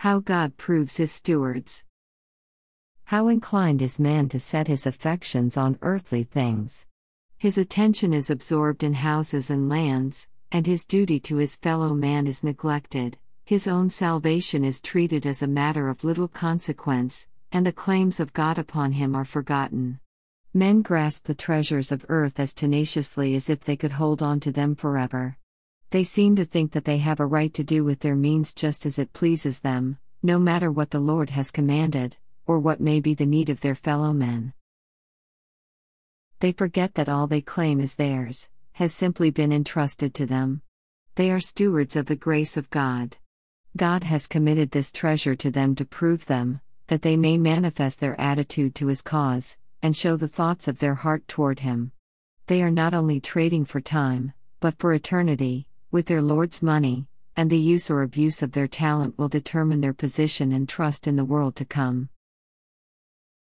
How God proves his stewards. How inclined is man to set his affections on earthly things? His attention is absorbed in houses and lands, and his duty to his fellow man is neglected. His own salvation is treated as a matter of little consequence, and the claims of God upon him are forgotten. Men grasp the treasures of earth as tenaciously as if they could hold on to them forever. They seem to think that they have a right to do with their means just as it pleases them, no matter what the Lord has commanded, or what may be the need of their fellow men. They forget that all they claim is theirs, has simply been entrusted to them. They are stewards of the grace of God. God has committed this treasure to them to prove them, that they may manifest their attitude to his cause, and show the thoughts of their heart toward him. They are not only trading for time, but for eternity, with their Lord's money, and the use or abuse of their talent will determine their position and trust in the world to come.